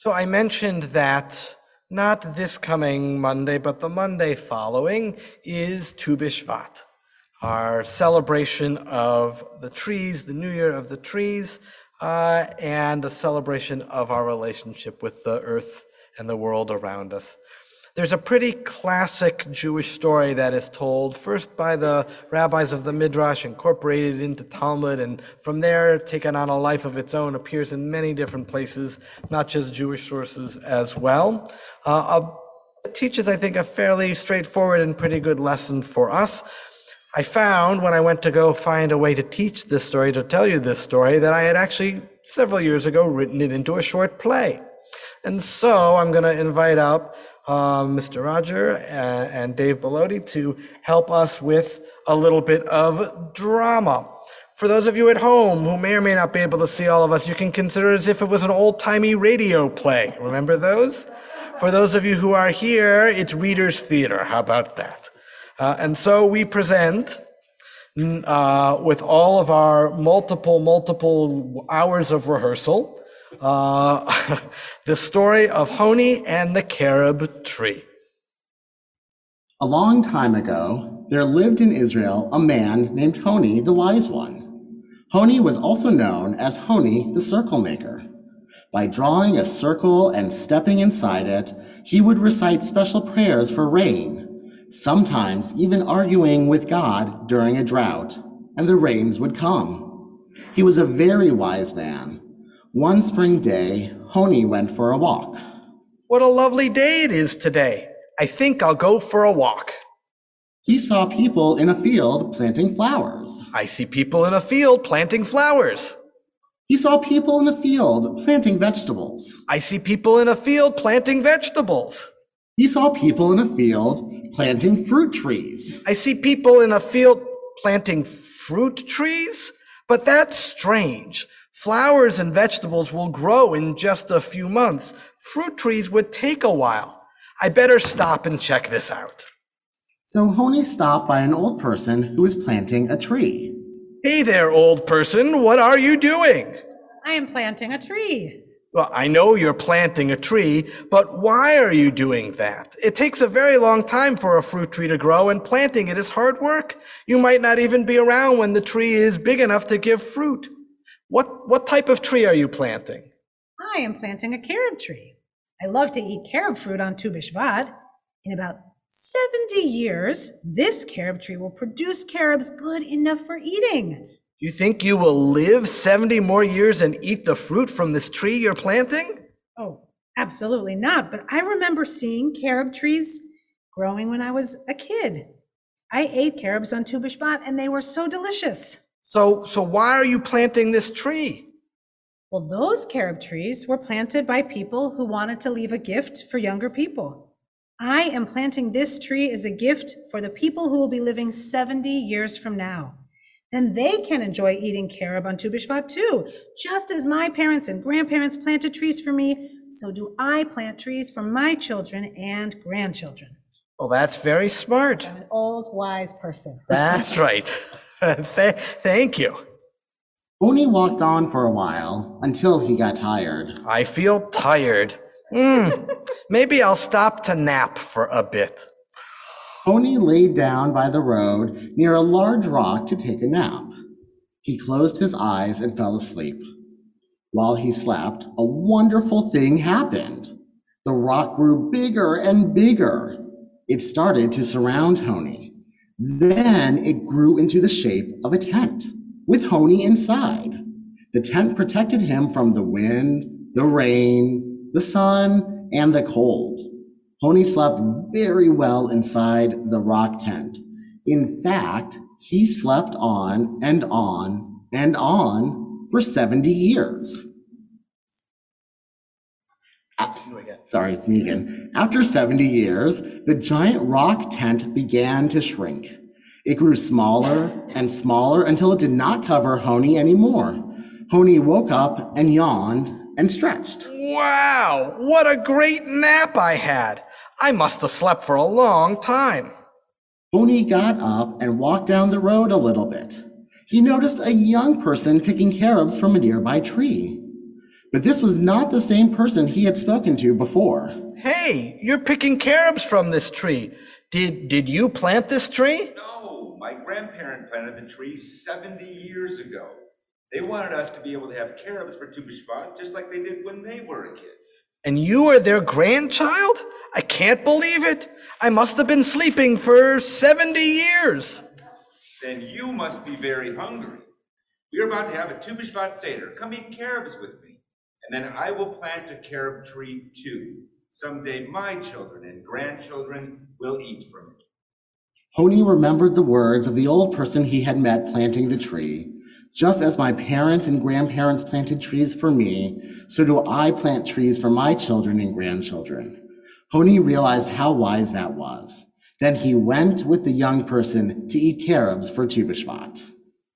So I mentioned that not this coming Monday, but the Monday following is Tu B'Shvat, our celebration of the trees, the New Year of the trees, and a celebration of our relationship with the earth and the world around us. There's a pretty classic Jewish story that is told first by the rabbis of the Midrash, incorporated into Talmud, and from there taken on a life of its own, appears in many different places, not just Jewish sources as well. It teaches, I think, a fairly straightforward and pretty good lesson for us. I found when I went to go find a way to teach this story, to tell you this story, that I had actually several years ago written it into a short play. And so I'm going to invite up Mr. Roger and Dave Bellotti to help us with a little bit of drama. For those of you at home who may or may not be able to see all of us, you can consider it as if it was an old-timey radio play. Remember those? For those of you who are here, it's Reader's Theater. How about that? And so we present with all of our multiple hours of rehearsal, the story of Honi and the carob tree. A long time ago, there lived in Israel a man named Honi the Wise One. Honi was also known as Honi the Circle Maker. By drawing a circle and stepping inside it, he would recite special prayers for rain, sometimes even arguing with God during a drought, and the rains would come. He was a very wise man. One spring day, Honi went for a walk. What a lovely day it is today. I think I'll go for a walk. He saw people in a field planting flowers. I see people in a field planting flowers. He saw people in a field planting vegetables. I see people in a field planting vegetables. He saw people in a field planting fruit trees. I see people in a field planting fruit trees? But that's strange. Flowers and vegetables will grow in just a few months. Fruit trees would take a while. I better stop and check this out. So Honi stopped by an old person who was planting a tree. Hey there, old person. What are you doing? I am planting a tree. Well, I know you're planting a tree, but why are you doing that? It takes a very long time for a fruit tree to grow, and planting it is hard work. You might not even be around when the tree is big enough to give fruit. What type of tree are you planting? I am planting a carob tree. I love to eat carob fruit on Tu B'Shvat. In about 70 years, this carob tree will produce carobs good enough for eating. You think you will live 70 more years and eat the fruit from this tree you're planting? Oh, absolutely not. But I remember seeing carob trees growing when I was a kid. I ate carobs on Tu B'Shvat and they were so delicious. So why are you planting this tree? Well, those carob trees were planted by people who wanted to leave a gift for younger people. I am planting this tree as a gift for the people who will be living 70 years from now. Then they can enjoy eating carob on Tu B'Shvat too. Just as my parents and grandparents planted trees for me, so do I plant trees for my children and grandchildren. Well, that's very smart. I'm an old, wise person. That's right. Thank you. Honi walked on for a while until he got tired. I feel tired. Maybe I'll stop to nap for a bit. Honi laid down by the road near a large rock to take a nap. He closed his eyes and fell asleep. While he slept, a wonderful thing happened. The rock grew bigger and bigger. It started to surround Honi. Then it grew into the shape of a tent, with Honi inside. The tent protected him from the wind, the rain, the sun, and the cold. Honi slept very well inside the rock tent. In fact, he slept on and on and on for 70 years. Sorry, it's me again. After 70 years, the giant rock tent began to shrink. It grew smaller and smaller until it did not cover Honi anymore. Honi woke up and yawned and stretched. Wow, what a great nap I had. I must have slept for a long time. Honi got up and walked down the road a little bit. He noticed a young person picking carobs from a nearby tree. But this was not the same person he had spoken to before. Hey, you're picking carobs from this tree. Did you plant this tree? No, my grandparent planted the tree 70 years ago. They wanted us to be able to have carobs for Tu B'Shvat, just like they did when they were a kid. And you are their grandchild? I can't believe it. I must have been sleeping for 70 years. Then you must be very hungry. We're about to have a Tu B'Shvat Seder. Come eat carobs with me. And then I will plant a carob tree too. Someday my children and grandchildren will eat from it. Honi remembered the words of the old person he had met planting the tree. Just as my parents and grandparents planted trees for me, so do I plant trees for my children and grandchildren. Honi realized how wise that was. Then he went with the young person to eat carobs for Tu B'Shvat.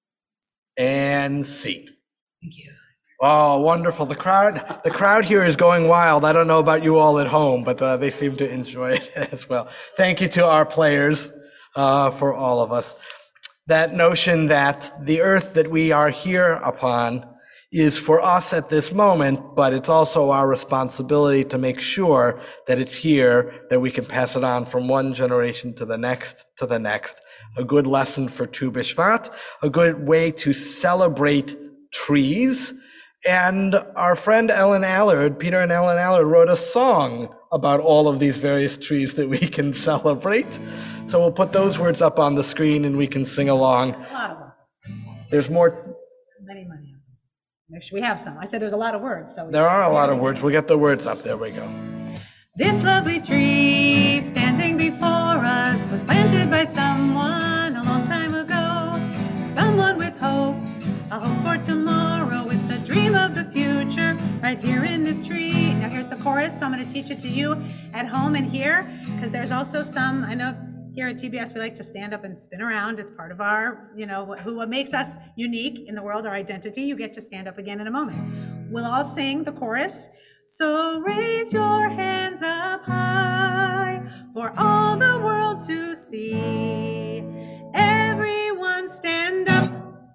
And scene. Thank you. Oh, wonderful. The crowd here is going wild. I don't know about you all at home, but they seem to enjoy it as well. Thank you to our players for all of us. That notion that the earth that we are here upon is for us at this moment, but it's also our responsibility to make sure that it's here, that we can pass it on from one generation to the next to the next. A good lesson for Tu B'Shvat, a good way to celebrate trees. And our friend Ellen Allard, Peter and Ellen Allard, wrote a song about all of these various trees that we can celebrate. So we'll put those words up on the screen and we can sing along. A lot of them. There's more. Many of them. Make sure we have some. I said there's a lot of words. So There are a lot of words. We'll get the words up. There we go. This lovely tree standing before us was planted by someone a long time ago. Someone with hope, a hope for tomorrow, with a dream of the future right here in this tree. Now here's the chorus, so I'm going to teach it to you at home and here, because there's also some, I know here at TBS we like to stand up and spin around. It's part of our, what makes us unique in the world, our identity. You get to stand up again in a moment. We'll all sing the chorus. So raise your hands up high for all the world to see. Everyone stand up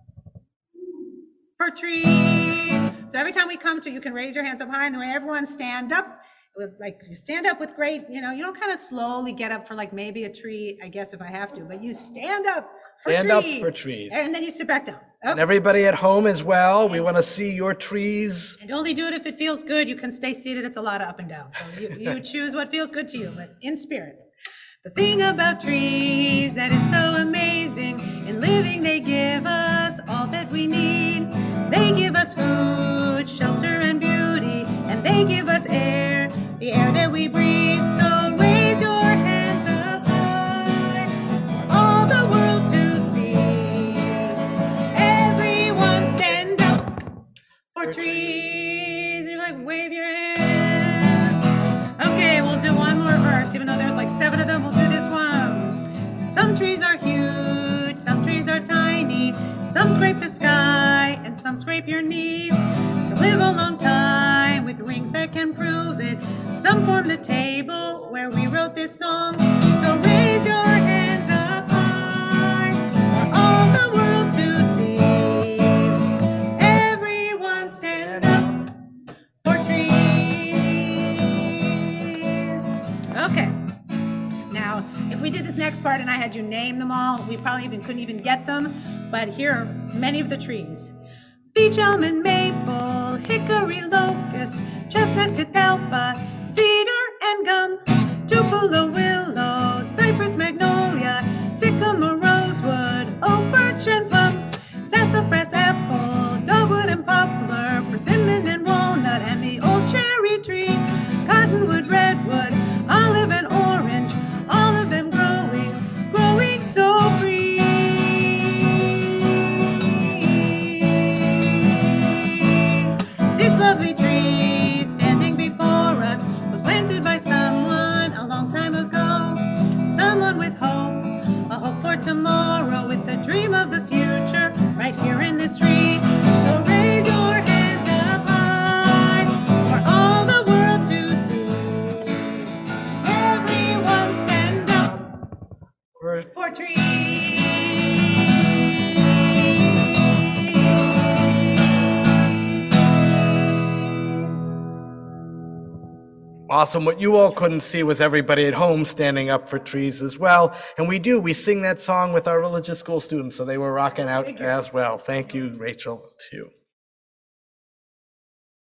for trees. So every time we come to, you can raise your hands up high, and the way everyone stand up, like you stand up with great, you don't kind of slowly get up for like maybe a tree, I guess if I have to, but you stand up for trees. Stand up for trees. And then you sit back down. And everybody at home as well, we want to see your trees. And only do it if it feels good. You can stay seated. It's a lot of up and down. So you choose what feels good to you, but in spirit. The thing about trees that is so amazing, in living they give us all that we need. They give us food, shelter, and beauty, and they give us air, the air that we breathe. So raise your hands up high for all the world to see. Everyone stand up for trees. You're like, wave your hand. Okay, we'll do one more verse, even though there's like 7 of them. We'll do this one. Some trees are huge, some trees are tiny, some scrape the sky and some scrape your knee. Some live a long time with rings that can prove it. Some form the table where we wrote this song. So raise your hands up high for all the world to see. Everyone stand up for trees. Okay. Now, if we did this next part and I had you name them all, we probably couldn't even get them. But here are many of the trees. Beech, elm, and maple, hickory, locust, chestnut, catalpa, cedar, and gum, tupelo, willow, cypress, magnolia, sycamore, rosewood, oak, birch, and plum, sassafras, apple, dogwood, and poplar, persimmon, and walnut, and the old cherry tree, cottonwood, redwood, olive, and orange, all of them growing so free. This lovely tree standing before us was planted by someone a long time ago. Someone with hope, a hope for tomorrow, with a dream of the future right here in this tree. So raise your hands up high for all the world to see. Everyone stand up for trees. Awesome. What you all couldn't see was everybody at home standing up for trees as well. And we sing that song with our religious school students, so they were rocking out as well. Thank you, Rachel, too.